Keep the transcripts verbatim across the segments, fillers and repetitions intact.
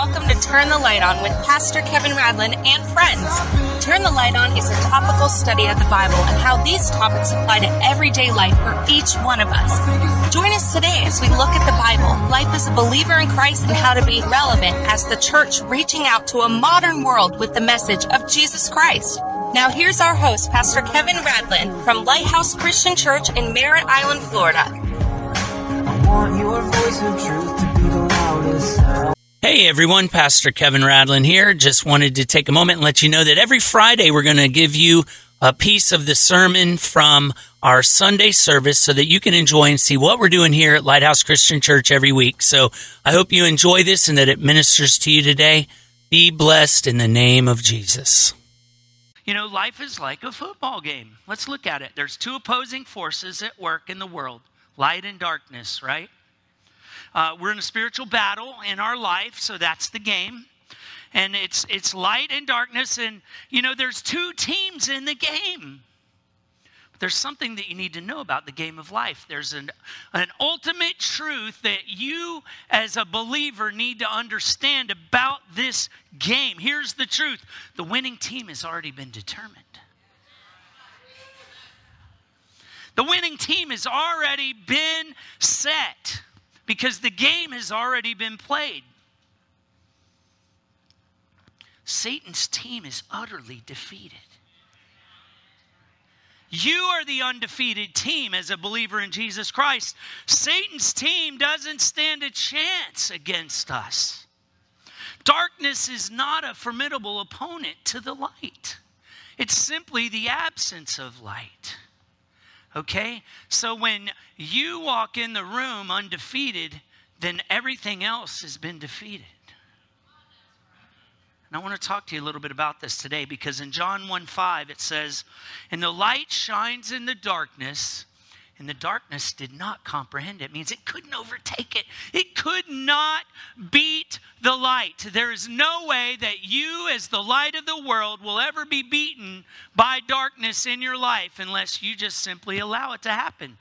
welcome to Turn the Light On with Pastor Kevin Radlin and friends. Turn the Light On is a topical study of the Bible and how these topics apply to everyday life for each one of us. Join us today as we look at the Bible, life as a believer in Christ, and how to be relevant as the church reaching out to a modern world with the message of Jesus Christ. Now here's our host, Pastor Kevin Radlin from Lighthouse Christian Church in Merritt Island, Florida. I want your voice of truth to be the loudest. Hey everyone, Pastor Kevin Radlin here. Just wanted to take a moment and let you know that every Friday we're going to give you a piece of the sermon from our Sunday service so that you can enjoy and see what we're doing here at Lighthouse Christian Church every week. So I hope you enjoy this and that it ministers to you today. Be blessed in the name of Jesus. You know, life is like a football game. Let's look at it. There's two opposing forces at work in the world, light and darkness, right? Uh, we're in a spiritual battle in our life, so that's the game. And it's it's light and darkness, and, you know, there's two teams in the game. But there's something that you need to know about the game of life. There's an, an ultimate truth that you, as a believer, need to understand about this game. Here's the truth. The winning team has already been determined. The winning team has already been set, because the game has already been played. Satan's team is utterly defeated. You are the undefeated team as a believer in Jesus Christ. Satan's team doesn't stand a chance against us. Darkness is not a formidable opponent to the light. It's simply the absence of light. Okay, so when you walk in the room undefeated, then everything else has been defeated. And I want to talk to you a little bit about this today, because in John one five it says, "And the light shines in the darkness, and the darkness did not comprehend it." It means it couldn't overtake it. It could not beat the light. There is no way that you, as the light of the world, will ever be beaten by darkness in your life unless you just simply allow it to happen.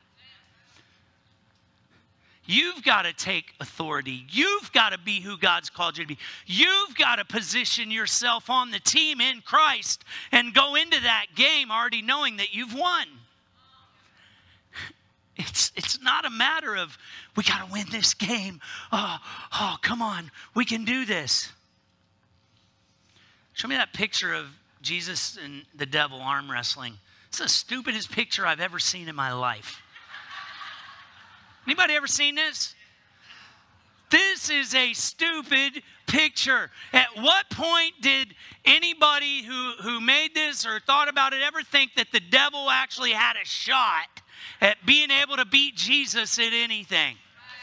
You've got to take authority. You've got to be who God's called you to be. You've got to position yourself on the team in Christ and go into that game already knowing that you've won. It's it's not a matter of, we got to win this game. Oh, oh, come on, we can do this. Show me that picture of Jesus and the devil arm wrestling. It's the stupidest picture I've ever seen in my life. Anybody ever seen this? This is a stupid picture. At what point did anybody who, who made this or thought about it ever think that the devil actually had a shot at being able to beat Jesus at anything?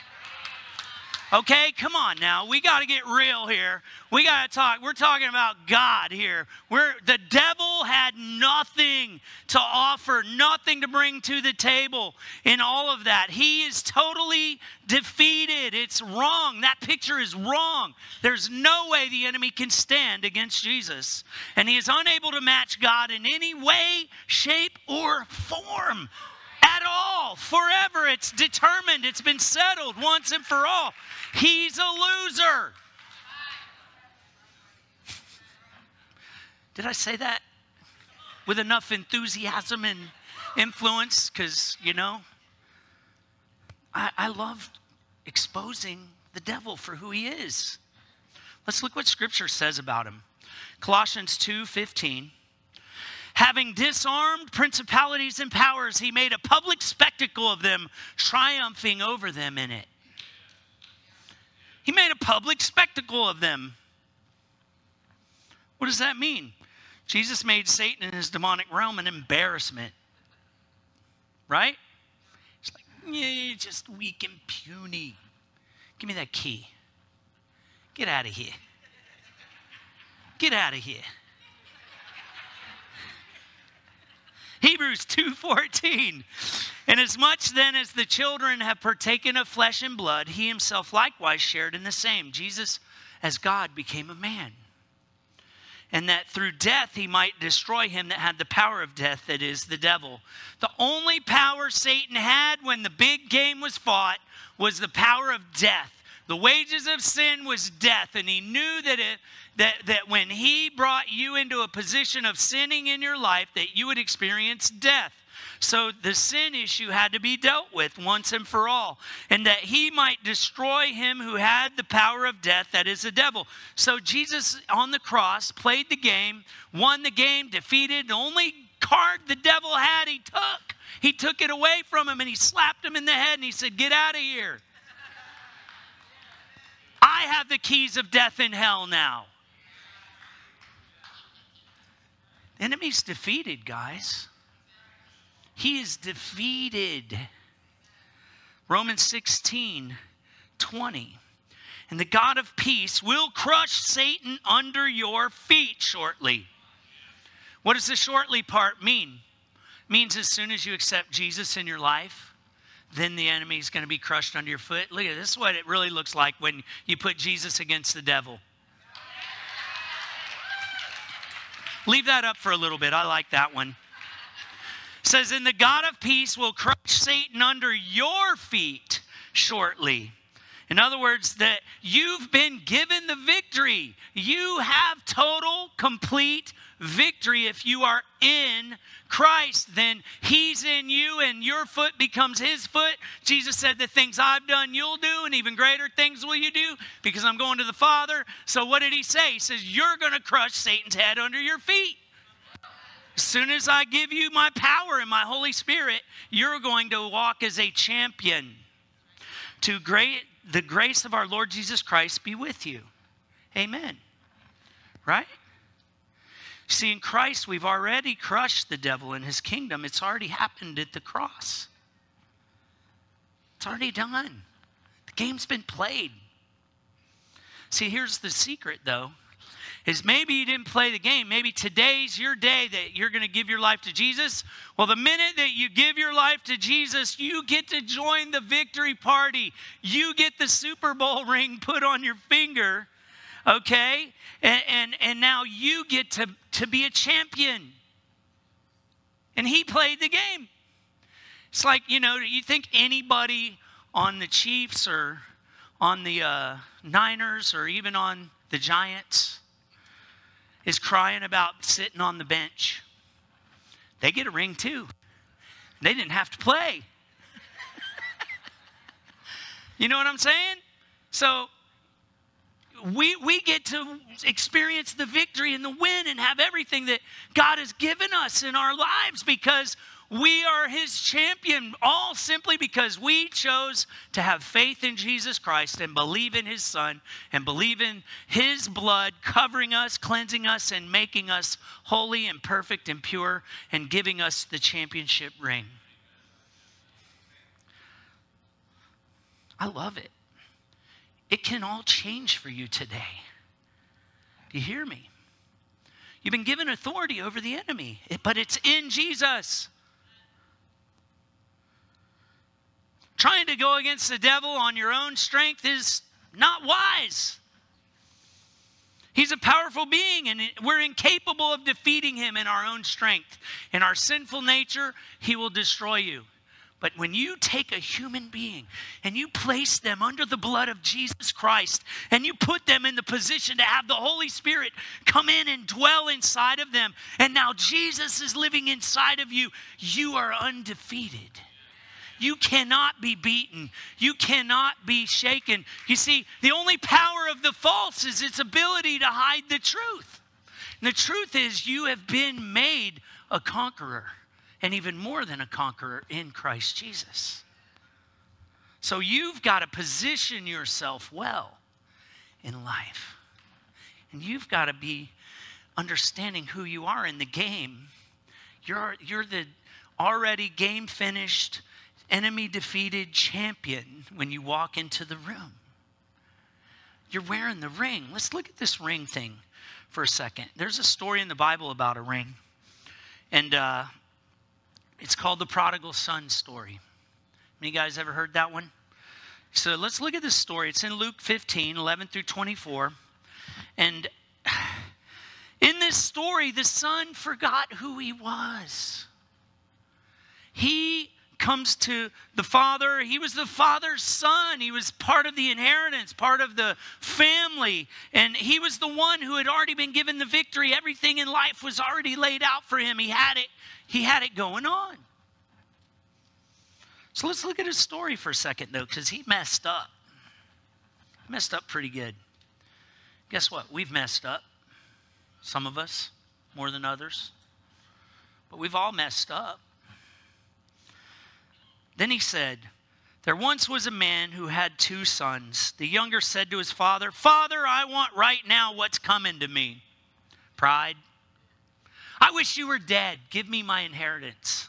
Okay, come on now. We got to get real here. We got to talk. We're talking about God here. We're, the devil had nothing to offer, nothing to bring to the table in all of that. He is totally defeated. It's wrong. That picture is wrong. There's no way the enemy can stand against Jesus. And he is unable to match God in any way, shape, or form. At all, forever. It's determined. It's been settled once and for all. He's a loser. Did I say that with enough enthusiasm and influence? Because, you know, I, I love exposing the devil for who he is. Let's look what Scripture says about him. Colossians two fifteen. "Having disarmed principalities and powers, he made a public spectacle of them, triumphing over them in it." He made a public spectacle of them. What does that mean? Jesus made Satan and his demonic realm an embarrassment. Right? It's like, yeah, you're just weak and puny. Give me that key. Get out of here. Get out of here. Hebrews two fourteen. "Inasmuch then as the children have partaken of flesh and blood, he himself likewise shared in the same." Jesus, as God, became a man. "And that through death he might destroy him that had the power of death, that is, the devil." The only power Satan had when the big game was fought was the power of death. The wages of sin was death. And he knew that, it, that, that when he brought you into a position of sinning in your life, that you would experience death. So the sin issue had to be dealt with once and for all. And that he might destroy him who had the power of death, that is the devil. So Jesus on the cross played the game, won the game, defeated. The only card the devil had, he took. He took it away from him and he slapped him in the head and he said, get out of here. I have the keys of death and hell now. The enemy's defeated, guys. He is defeated. Romans sixteen twenty. And the God of peace will crush Satan under your feet shortly. What does the shortly part mean? It means as soon as you accept Jesus in your life, then the enemy is going to be crushed under your foot. Look at this. This is what it really looks like when you put Jesus against the devil. Leave that up for a little bit. I like that one. It says, and the God of peace will crush Satan under your feet shortly. In other words, that you've been given the victory. You have total, complete victory if you are in Christ. Then he's in you and your foot becomes his foot. Jesus said, the things I've done you'll do, and even greater things will you do, because I'm going to the Father. So what did he say? He says, you're going to crush Satan's head under your feet. As soon as I give you my power and my Holy Spirit, you're going to walk as a champion. To great, the grace of our Lord Jesus Christ be with you. Amen. Right? See, in Christ, we've already crushed the devil and his kingdom. It's already happened at the cross. It's already done. The game's been played. See, here's the secret, though. Is maybe you didn't play the game. Maybe today's your day that you're going to give your life to Jesus. Well, the minute that you give your life to Jesus, you get to join the victory party. You get the Super Bowl ring put on your finger, okay? And, and, and now you get to, to be a champion. And he played the game. It's like, you know, you think anybody on the Chiefs or on the uh, Niners or even on the Giants is crying about sitting on the bench. They get a ring too. They didn't have to play. You know what I'm saying? So we we get to experience the victory and the win and have everything that God has given us in our lives because we are his champion, all simply because we chose to have faith in Jesus Christ and believe in his Son and believe in his blood covering us, cleansing us, and making us holy and perfect and pure and giving us the championship ring. I love it. It can all change for you today. Do you hear me? You've been given authority over the enemy, but it's in Jesus. Trying to go against the devil on your own strength is not wise. He's a powerful being, and we're incapable of defeating him in our own strength. In our sinful nature, he will destroy you. But when you take a human being and you place them under the blood of Jesus Christ and you put them in the position to have the Holy Spirit come in and dwell inside of them, and now Jesus is living inside of you, you are undefeated. You cannot be beaten. You cannot be shaken. You see, the only power of the false is its ability to hide the truth. And the truth is you have been made a conqueror, and even more than a conqueror in Christ Jesus. So you've got to position yourself well in life. And you've got to be understanding who you are in the game. You're, you're the already game finished, enemy defeated champion when you walk into the room. You're wearing the ring. Let's look at this ring thing for a second. There's a story in the Bible about a ring. And uh, it's called the prodigal son story. Any guys ever heard that one? So let's look at this story. It's in Luke fifteen, eleven through twenty-four. And in this story, the son forgot who he was. He comes to the father, he was the father's son. He was part of the inheritance, part of the family. And he was the one who had already been given the victory. Everything in life was already laid out for him. He had it, he had it going on. So let's look at his story for a second, though, because he messed up. He messed up pretty good. Guess what? We've messed up. Some of us, more than others. But we've all messed up. Then he said, there once was a man who had two sons. The younger said to his father, Father, I want right now what's coming to me. Pride. I wish you were dead. Give me my inheritance.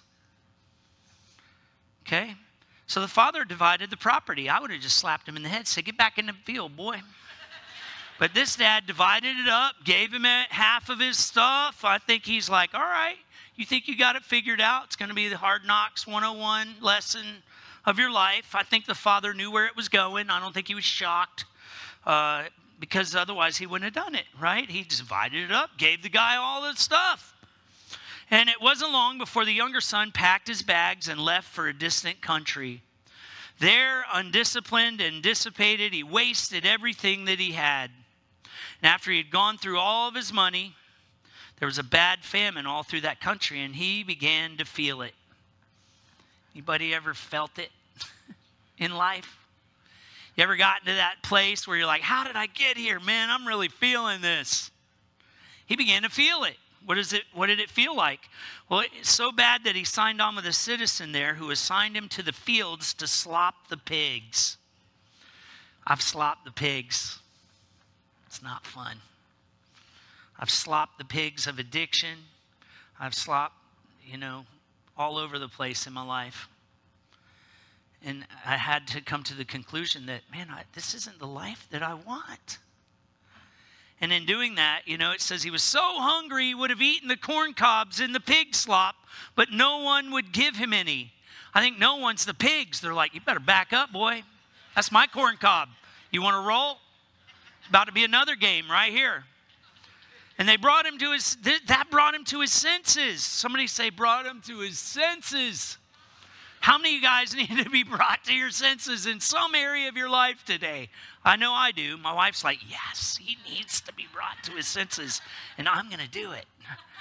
Okay? So the father divided the property. I would have just slapped him in the head, said, get back in the field, boy. But this dad divided it up, gave him half of his stuff. I think he's like, all right, you think you got it figured out? It's going to be the Hard Knocks one oh one lesson of your life. I think the father knew where it was going. I don't think he was shocked uh, because otherwise he wouldn't have done it, right? He divided it up, gave the guy all the stuff. And it wasn't long before the younger son packed his bags and left for a distant country. There, undisciplined and dissipated, he wasted everything that he had. And after he had gone through all of his money, there was a bad famine all through that country, and he began to feel it. Anybody ever felt it in life? You ever gotten to that place where you're like, how did I get here? Man, I'm really feeling this. He began to feel it. What is it? What did it feel like? Well, it's so bad that he signed on with a citizen there who assigned him to the fields to slop the pigs. I've slopped the pigs. It's not fun. I've slopped the pigs of addiction. I've slopped, you know, all over the place in my life. And I had to come to the conclusion that, man, I, this isn't the life that I want. And in doing that, you know, it says he was so hungry he would have eaten the corn cobs in the pig slop, but no one would give him any. I think no one's the pigs. They're like, you better back up, boy. That's my corn cob. You want to roll? It's about to be another game right here. And they brought him to his, that brought him to his senses. Somebody say, brought him to his senses. How many of you guys need to be brought to your senses in some area of your life today? I know I do. My wife's like, yes, he needs to be brought to his senses, and I'm going to do it.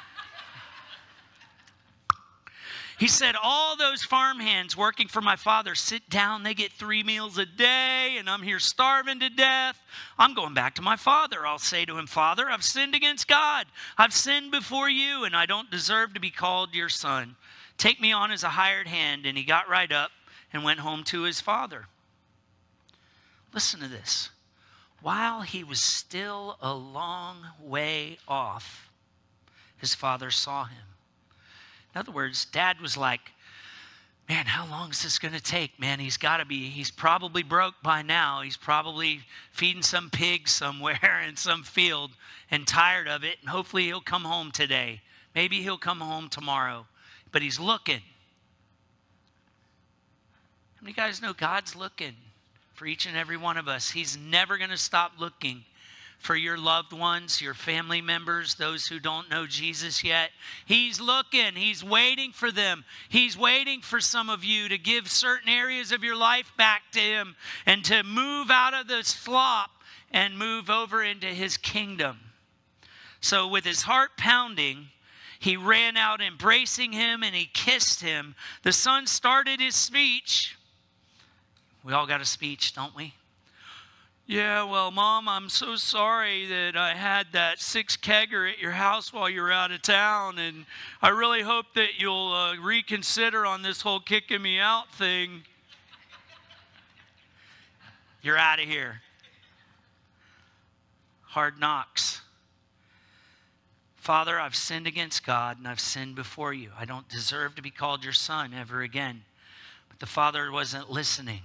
He said, all those farmhands working for my father sit down. They get three meals a day, and I'm here starving to death. I'm going back to my father. I'll say to him, Father, I've sinned against God. I've sinned before you, and I don't deserve to be called your son. Take me on as a hired hand. And he got right up and went home to his father. Listen to this. While he was still a long way off, his father saw him. In other words, dad was like, man, how long is this going to take? Man, he's got to be, he's probably broke by now. He's probably feeding some pigs somewhere in some field and tired of it. And hopefully he'll come home today. Maybe he'll come home tomorrow. But he's looking. How many of you guys know God's looking for each and every one of us? He's never going to stop looking for your loved ones, your family members, those who don't know Jesus yet. He's looking. He's waiting for them. He's waiting for some of you to give certain areas of your life back to him and to move out of the slop and move over into his kingdom. So with his heart pounding, he ran out embracing him and he kissed him. The son started his speech. We all got a speech, don't we? Yeah, well, Mom, I'm so sorry that I had that six kegger at your house while you were out of town. And I really hope that you'll uh, reconsider on this whole kicking me out thing. You're out of here. Hard knocks. Father, I've sinned against God and I've sinned before you. I don't deserve to be called your son ever again. But the father wasn't listening.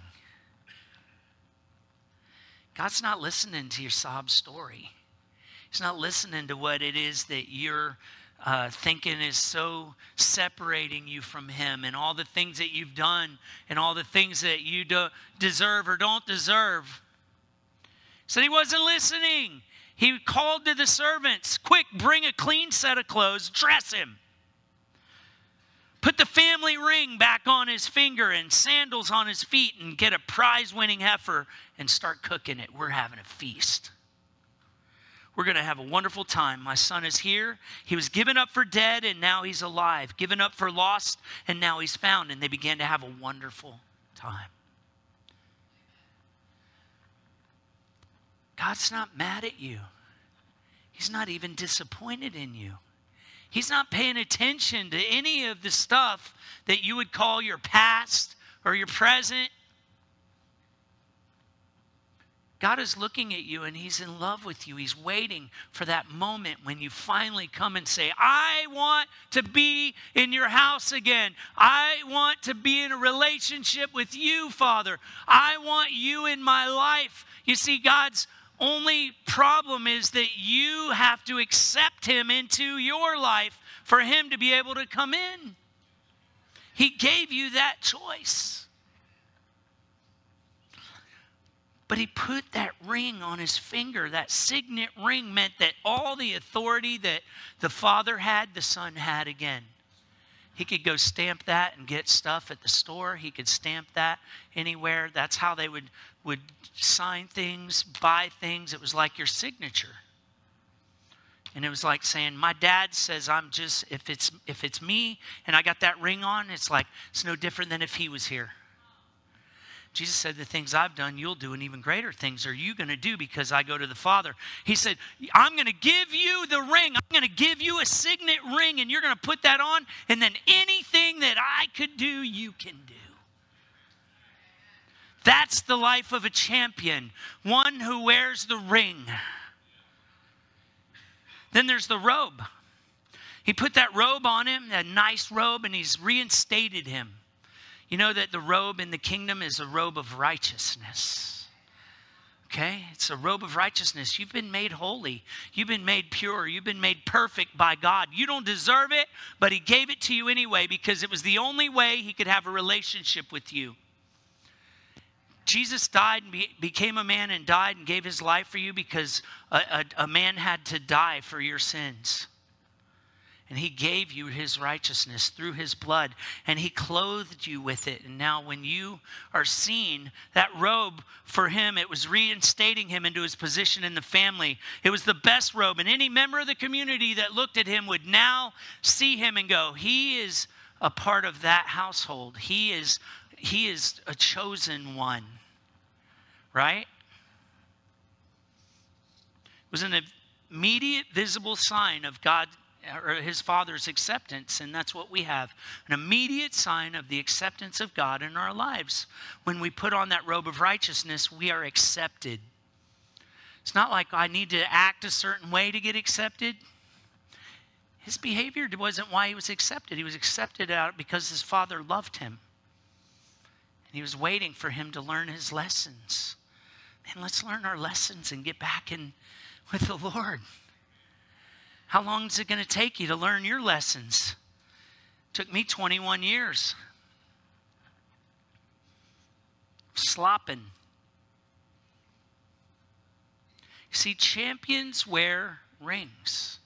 God's not listening to your sob story. He's not listening to what it is that you're uh, thinking is so separating you from him and all the things that you've done and all the things that you do deserve or don't deserve. So he wasn't listening. He called to the servants, quick, bring a clean set of clothes, dress him. put the family ring back on his finger and sandals on his feet and get a prize-winning heifer and start cooking it. We're having a feast. We're going to have a wonderful time. My son is here. He was given up for dead, and now he's alive. Given up for lost, and now he's found. And they began to have a wonderful time. God's not mad at you. He's not even disappointed in you. He's not paying attention to any of the stuff that you would call your past or your present. God is looking at you and he's in love with you. He's waiting for that moment when you finally come and say, I want to be in your house again. I want to be in a relationship with you, Father. I want you in my life. You see, God's only problem is that you have to accept him into your life for him to be able to come in. He gave you that choice. But he put that ring on his finger. That signet ring meant that all the authority that the Father had, the Son had again. He could go stamp that and get stuff at the store. He could stamp that anywhere. That's how they would, would sign things, buy things. It was like your signature. And it was like saying, my dad says I'm just, if it's if it's me and I got that ring on, it's like, it's no different than if he was here. Jesus said, the things I've done, you'll do, and even greater things are you going to do because I go to the Father. He said, I'm going to give you the ring. I'm going to give you a signet ring, and you're going to put that on, and then anything that I could do, you can do. That's the life of a champion, one who wears the ring. Then there's the robe. He put that robe on him, that nice robe, and he's reinstated him. You know that the robe in the kingdom is a robe of righteousness. Okay? It's a robe of righteousness. You've been made holy. You've been made pure. You've been made perfect by God. You don't deserve it, but he gave it to you anyway because it was the only way he could have a relationship with you. Jesus died and be, became a man and died and gave his life for you because a, a, a man had to die for your sins. And he gave you his righteousness through his blood. And he clothed you with it. And now when you are seen, that robe for him, it was reinstating him into his position in the family. It was the best robe. And any member of the community that looked at him would now see him and go, he is a part of that household. He is, he is a chosen one. Right? It was an immediate visible sign of God or his Father's acceptance, and that's what we have. An immediate sign of the acceptance of God in our lives. When we put on that robe of righteousness, we are accepted. It's not like I need to act a certain way to get accepted. His behavior wasn't why he was accepted. He was accepted out because his Father loved him. And he was waiting for him to learn his lessons. Man, let's learn our lessons and get back in with the Lord. How long is it going to take you to learn your lessons? It took me twenty-one years. Slopping. You see, champions wear rings.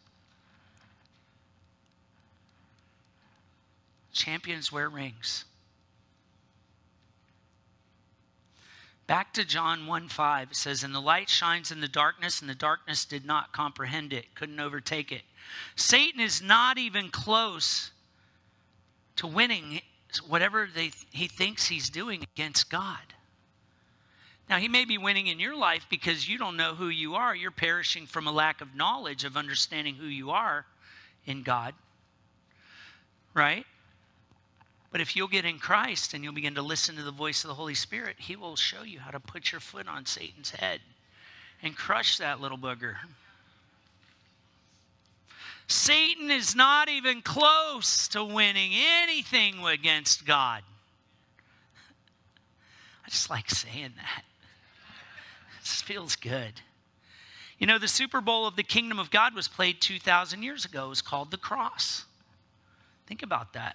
Champions wear rings. Back to John one five, it says, and the light shines in the darkness, and the darkness did not comprehend it, couldn't overtake it. Satan is not even close to winning whatever they, he thinks he's doing against God. Now, he may be winning in your life because you don't know who you are. You're perishing from a lack of knowledge of understanding who you are in God. Right? But if you'll get in Christ and you'll begin to listen to the voice of the Holy Spirit, he will show you how to put your foot on Satan's head and crush that little booger. Satan is not even close to winning anything against God. I just like saying that. It just feels good. You know, the Super Bowl of the Kingdom of God was played two thousand years ago. It was called the Cross. Think about that.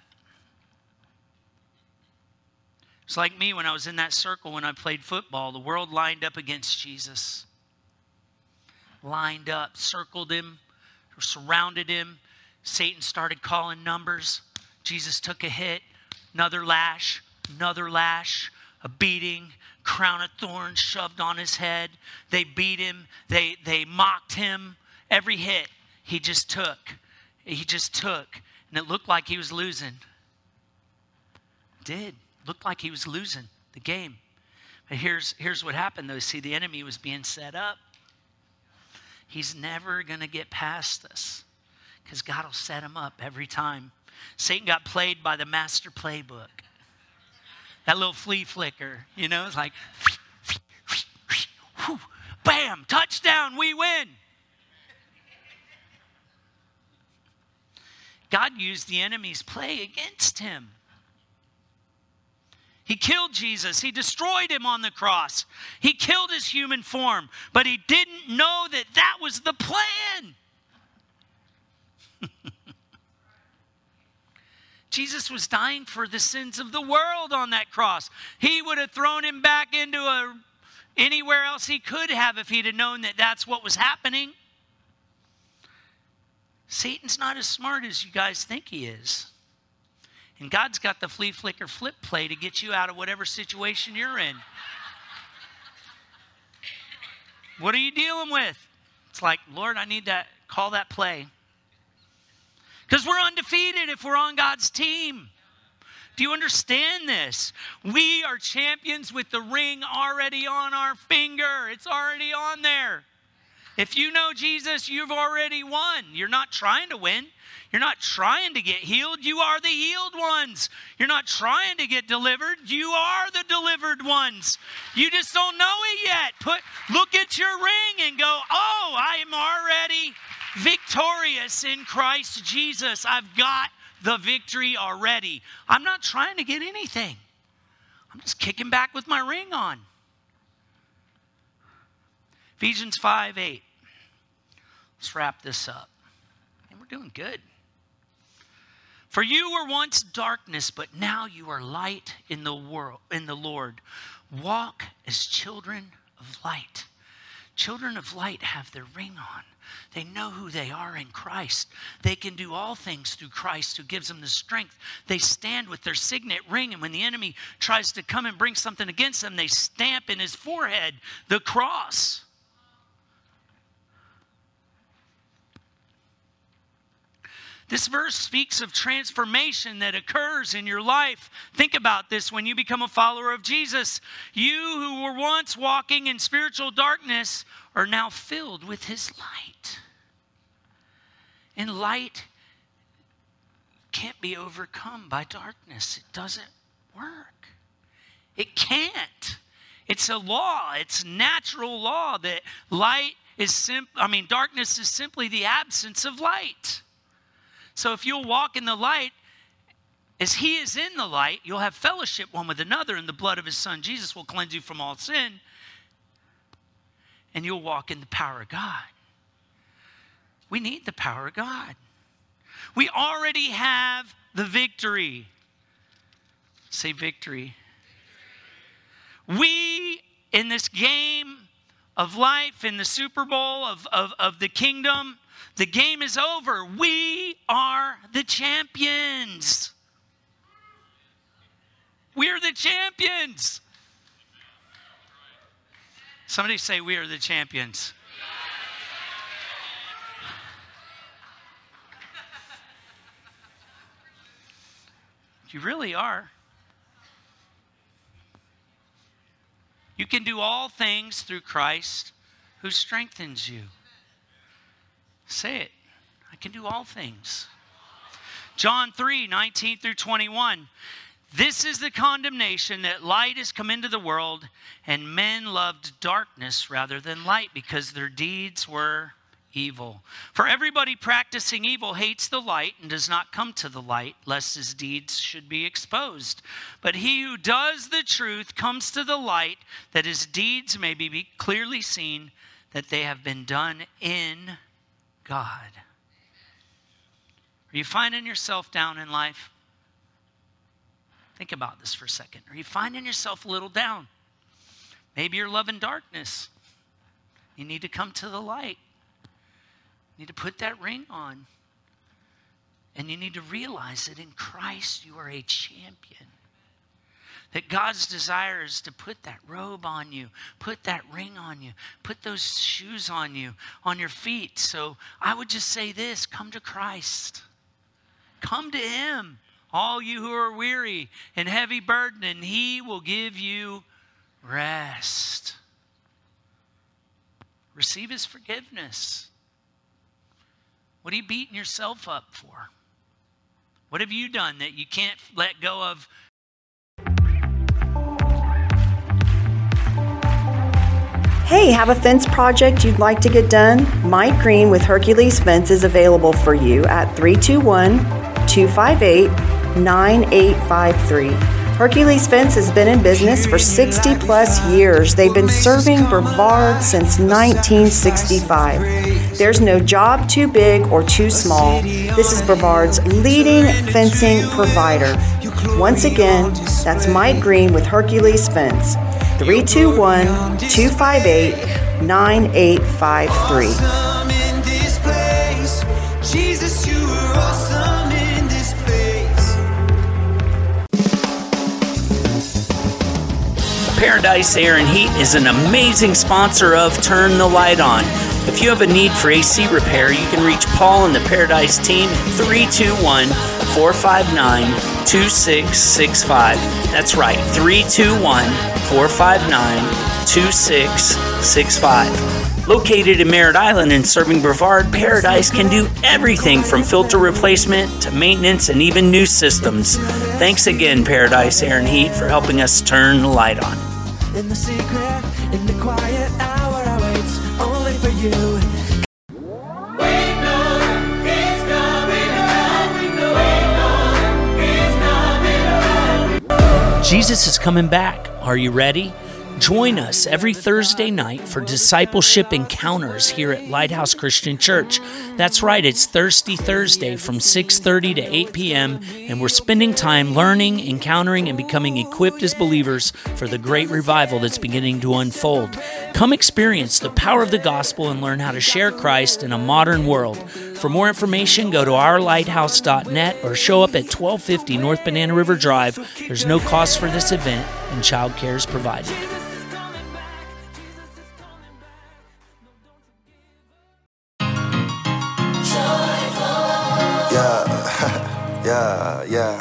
It's like me when I was in that circle when I played football. The world lined up against Jesus. Lined up, circled him, surrounded him. Satan started calling numbers. Jesus took a hit, another lash, another lash, a beating, crown of thorns shoved on his head. They beat him. They, they mocked him. Every hit he just took. He just took. And it looked like he was losing. It did. Looked like he was losing the game. But here's, here's what happened though. See, the enemy was being set up. He's never going to get past us because God will set him up every time. Satan got played by the master playbook. That little flea flicker, you know, it's like, whew, bam, touchdown, we win. God used the enemy's play against him. He killed Jesus. He destroyed him on the cross. He killed his human form, but he didn't know that that was the plan. Jesus was dying for the sins of the world on that cross. He would have thrown him back into a, anywhere else he could have if he'd have known that that's what was happening. Satan's not as smart as you guys think he is. And God's got the flea flicker flip play to get you out of whatever situation you're in. What are you dealing with? It's like, Lord, I need that, call that play. Because we're undefeated if we're on God's team. Do you understand this? We are champions with the ring already on our finger. It's already on there. If you know Jesus, you've already won. You're not trying to win. You're not trying to get healed. You are the healed ones. You're not trying to get delivered. You are the delivered ones. You just don't know it yet. Put, look at your ring and go, oh, I am already victorious in Christ Jesus. I've got the victory already. I'm not trying to get anything. I'm just kicking back with my ring on. Ephesians five eight. Let's wrap this up. And we're doing good. For you were once darkness, but now you are light in the world, in the Lord. Walk as children of light. Children of light have their ring on. They know who they are in Christ. They can do all things through Christ who gives them the strength. They stand with their signet ring, and when the enemy tries to come and bring something against them, they stamp in his forehead the cross. This verse speaks of transformation that occurs in your life. Think about this when you become a follower of Jesus. You who were once walking in spiritual darkness are now filled with his light. And light can't be overcome by darkness. It doesn't work. It can't. It's a law. It's natural law that light is sim- I mean, darkness is simply the absence of light. So if you'll walk in the light, as he is in the light, you'll have fellowship one with another, and the blood of his son Jesus will cleanse you from all sin, and you'll walk in the power of God. We need the power of God. We already have the victory. Say victory. We, in this game of life, in the Super Bowl of, of, of the kingdom, the game is over. We are the champions. We're the champions. Somebody say, we are the champions. You really are. You can do all things through Christ who strengthens you. Say it. I can do all things. John three, nineteen through twenty-one. This is the condemnation, that light has come into the world, and men loved darkness rather than light, because their deeds were evil. For everybody practicing evil hates the light and does not come to the light, lest his deeds should be exposed. But he who does the truth comes to the light, that his deeds may be clearly seen, that they have been done in God. Are you finding yourself down in life? Think about this for a second. Are you finding yourself a little down? Maybe you're loving darkness. You need to come to the light. You need to put that ring on And you need to realize that in Christ you are a champion. That God's desire is to put that robe on you, put that ring on you, put those shoes on you, on your feet. So I would just say this, come to Christ. Come to him, all you who are weary and heavy burdened, and he will give you rest. Receive his forgiveness. What are you beating yourself up for? What have you done that you can't let go of? Hey, have a fence project you'd like to get done? Mike Green with Hercules Fence is available for you at three two one, two five eight, nine eight five three. Hercules Fence has been in business for sixty plus years. They've been serving Brevard since nineteen sixty-five. There's no job too big or too small. This is Brevard's leading fencing provider. Once again, that's Mike Green with Hercules Fence. three two one, two five eight, nine eight five three. Jesus, you are awesome in this place. Paradise Air and Heat is an amazing sponsor of Turn the Light On. If you have a need for A C repair, you can reach Paul and the Paradise team at three two one, four five nine, two six six five. That's right, three two one, four five nine, two six six five. Located in Merritt Island and serving Brevard, Paradise can do everything from filter replacement to maintenance and even new systems. Thanks again, Paradise Air and Heat, for helping us turn the light on. In the secret, in the quiet hour, I wait only for you. Jesus is coming back. Are you ready? Join us every Thursday night for discipleship encounters here at Lighthouse Christian Church. That's right, it's Thirsty Thursday from six thirty to eight p.m., and we're spending time learning, encountering, and becoming equipped as believers for the great revival that's beginning to unfold. Come experience the power of the gospel and learn how to share Christ in a modern world. For more information, go to our lighthouse dot net or show up at twelve fifty North Banana River Drive. There's no cost for this event, and childcare is provided. Yeah, yeah, yeah.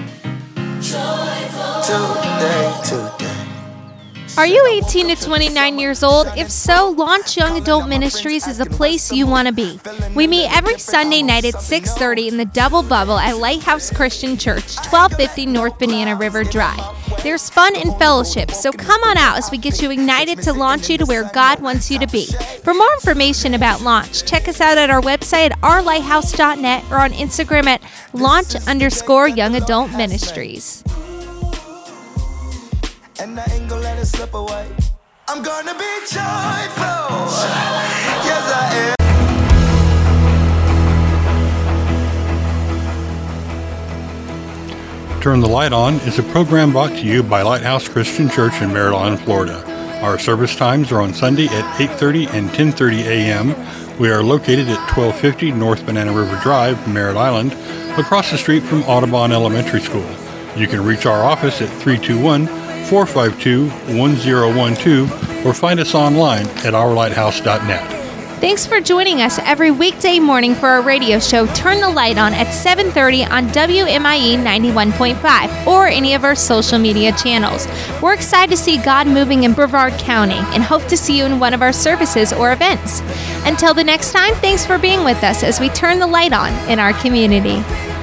Today, today. Are you eighteen to twenty-nine years old? If so, Launch Young Adult Ministries is a place you want to be. We meet every Sunday night at six thirty in the Double Bubble at Lighthouse Christian Church, twelve fifty North Banana River Drive. There's fun and fellowship, so come on out as we get you ignited to launch you to where God wants you to be. For more information about Launch, check us out at our website at our lighthouse dot net or on Instagram at launch underscore young adult ministries. And I ain't gonna let it slip away. I'm gonna be joyful. Yes, I am. Turn the Light On is a program brought to you by Lighthouse Christian Church in Merritt Island, Florida. Our service times are on Sunday at eight thirty and ten thirty a.m. We are located at twelve fifty North Banana River Drive, Merritt Island, across the street from Audubon Elementary School. You can reach our office at three two one, four five two, one zero one two or find us online at our lighthouse dot net. Thanks for joining us every weekday morning for our radio show Turn the Light On at seven thirty on W M I E ninety-one point five or any of our social media channels. We're excited to see God moving in Brevard County and hope to see you in one of our services or events. Until the next time, thanks for being with us as we turn the light on in our community.